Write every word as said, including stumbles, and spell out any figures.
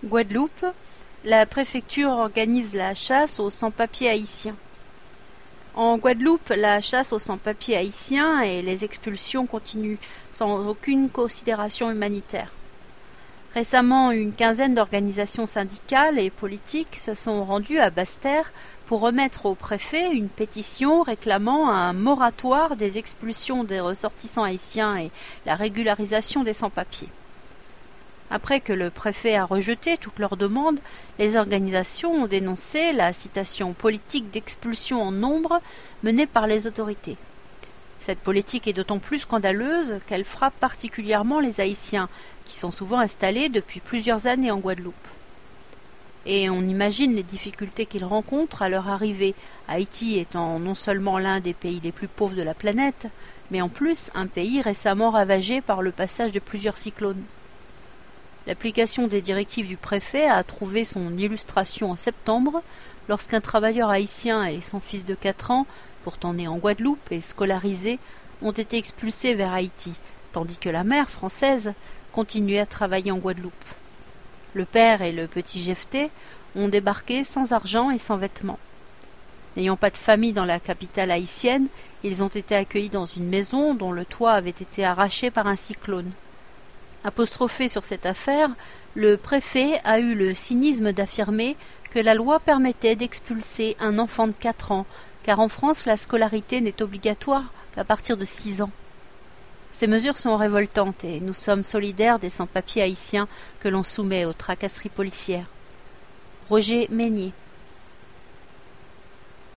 Guadeloupe, la préfecture organise la chasse aux sans-papiers haïtiens. En Guadeloupe, la chasse aux sans-papiers haïtiens et les expulsions continuent sans aucune considération humanitaire. Récemment, une quinzaine d'organisations syndicales et politiques se sont rendues à Basse-Terre pour remettre au préfet une pétition réclamant un moratoire des expulsions des ressortissants haïtiens et la régularisation des sans-papiers. Après que le préfet a rejeté toutes leurs demandes, les organisations ont dénoncé la citation politique d'expulsion en nombre menée par les autorités. Cette politique est d'autant plus scandaleuse qu'elle frappe particulièrement les Haïtiens, qui sont souvent installés depuis plusieurs années en Guadeloupe. Et on imagine les difficultés qu'ils rencontrent à leur arrivée, Haïti étant non seulement l'un des pays les plus pauvres de la planète, mais en plus un pays récemment ravagé par le passage de plusieurs cyclones. L'application des directives du préfet a trouvé son illustration en septembre, lorsqu'un travailleur haïtien et son fils de quatre ans, pourtant né en Guadeloupe et scolarisé, ont été expulsés vers Haïti, tandis que la mère, française, continuait à travailler en Guadeloupe. Le père et le petit Jephté ont débarqué sans argent et sans vêtements. N'ayant pas de famille dans la capitale haïtienne, ils ont été accueillis dans une maison dont le toit avait été arraché par un cyclone. Apostrophé sur cette affaire, le préfet a eu le cynisme d'affirmer que la loi permettait d'expulser un enfant de quatre ans, car en France la scolarité n'est obligatoire qu'à partir de six ans. Ces mesures sont révoltantes et nous sommes solidaires des sans-papiers haïtiens que l'on soumet aux tracasseries policières. Roger Meignier.